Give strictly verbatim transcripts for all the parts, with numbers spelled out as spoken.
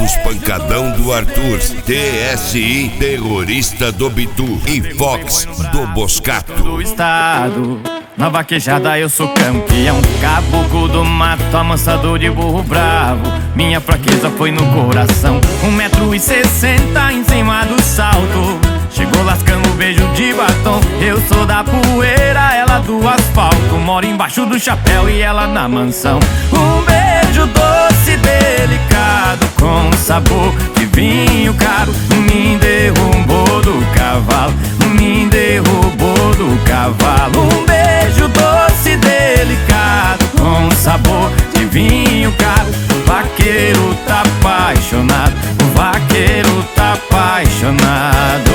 Os Pancadão do Arthur, T S I, Terrorista do Bitu e Fox do Boscato. Do estado, na vaquejada eu sou campeão, caboclo do mato, amansador de burro bravo. Minha fraqueza foi no coração, um metro e sessenta em cima do salto. Chegou lascando beijo de batom. Eu sou da poeira, ela do asfalto. Moro embaixo do chapéu e ela na mansão. Um beijo doce, delicado, com sabor de vinho caro. Me derrubou do cavalo, me derrubou do cavalo. Um beijo doce, delicado, com sabor de vinho caro. Vaqueiro tá apaixonado, o vaqueiro tá apaixonado.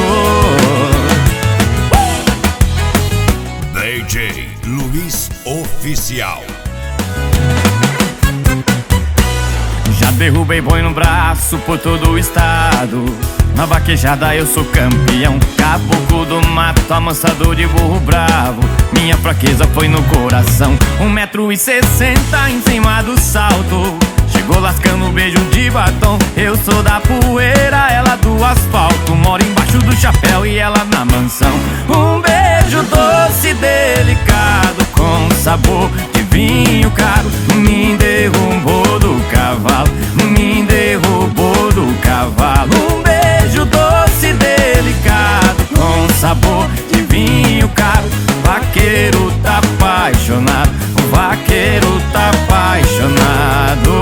D J Luiz Oficial. Já derrubei boi no braço por todo o estado. Na vaquejada eu sou campeão, caboclo do mato, amansador de burro bravo. Minha fraqueza foi no coração, um metro e sessenta em cima do salto. Chegou lascando beijo de batom. Eu sou da poeira, ela do asfalto. Moro embaixo do chapéu e ela na mansão. Um beijo doce, delicado, com sabor de vinho caro. Me derrubou do cavalo, me derrubou do cavalo. Um beijo doce, delicado, com sabor de vinho caro. Vaqueiro tá apaixonado, o vaqueiro tá apaixonado.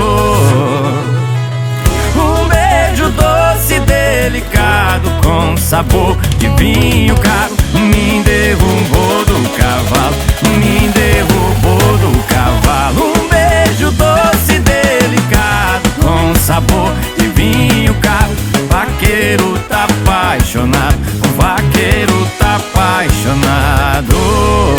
Um beijo doce, delicado, com sabor de vinho caro. Me derrubou do cavalo, me derrubou do cavalo. Um beijo doce, delicado, com sabor de vinho caro. Vaqueiro tá apaixonado, o vaqueiro tá apaixonado.